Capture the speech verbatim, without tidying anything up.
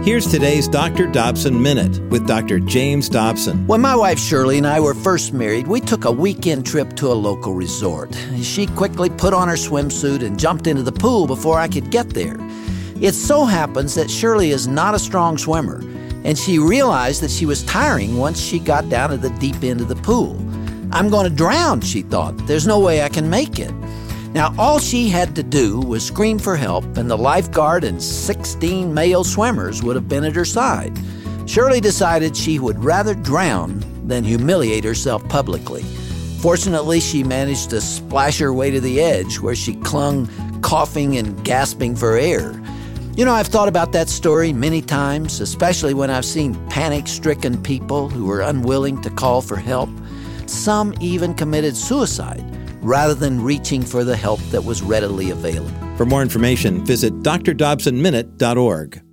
Here's today's Doctor Dobson Minute with Doctor James Dobson. When my wife Shirley and I were first married, we took a weekend trip to a local resort. She quickly put on her swimsuit and jumped into the pool before I could get there. It so happens that Shirley is not a strong swimmer, and she realized that she was tiring once she got down to the deep end of the pool. I'm going to drown, she thought. There's no way I can make it. Now, all she had to do was scream for help, and the lifeguard and sixteen male swimmers would have been at her side. Shirley decided she would rather drown than humiliate herself publicly. Fortunately, she managed to splash her way to the edge, where she clung, coughing and gasping for air. You know, I've thought about that story many times, especially when I've seen panic-stricken people who were unwilling to call for help. Some even committed suicide rather than reaching for the help that was readily available. For more information, visit d r dobson minute dot org.